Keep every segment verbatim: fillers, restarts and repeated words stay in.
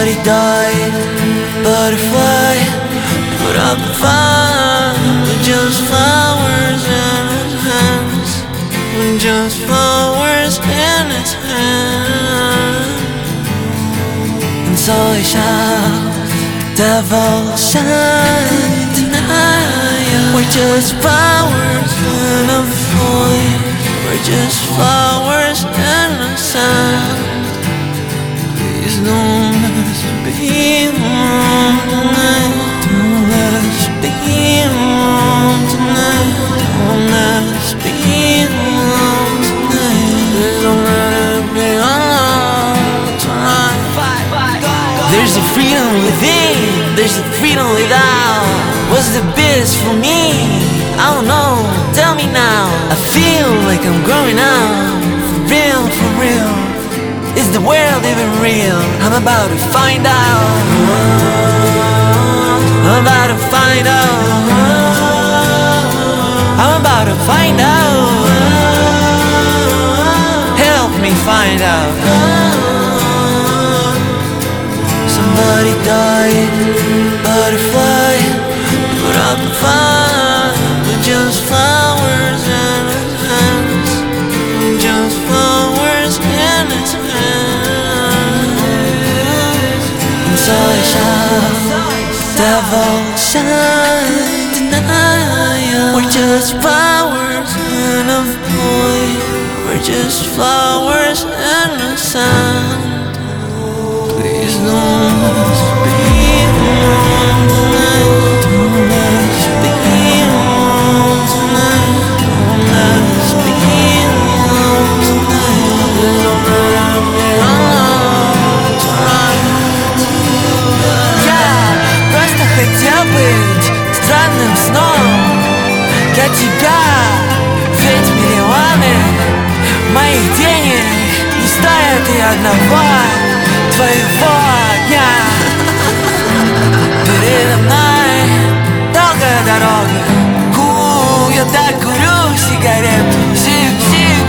Somebody died, butterfly put up a fire with just flowers in his hands, with just flowers in his hands. And so he shouts, devil shine tonight. We're just flowers in a void, we're just flowers in the sand. Please don't let us be alone tonight. Don't let us be alone tonight. Don't let us be alone tonight. Please don't let us be alone tonight. There's a freedom within, there's a freedom without. What's the best for me? I don't know, tell me now. I feel like I'm growing up, for real, for real. Is the world even real? I'm about to find out. I'm about to find out. I'm about to find out. Help me find out. Somebody died, butterfly put up a fire with just flowers in his hands, with just flowers in his hands. And so he shouts, devil shine tonight. We're just flowers in a void, we're just flowers in the sand. Please don't let us be alone tonight. Don't let us be alone tonight. Don't let us be alone tonight. Please don't let us be alone tonight. Я просто хотел быть странным сном для тебя, ведь миллионы моих денег не стоят и одного твоего дня. Передо мной долгая дорога, ку, я так курю сигарету,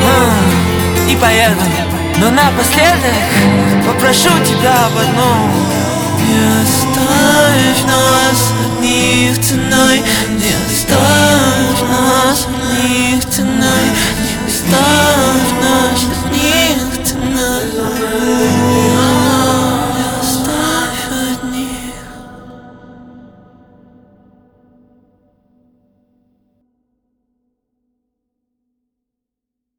сиг-сиг, и поеду. Но напоследок попрошу тебя об одном.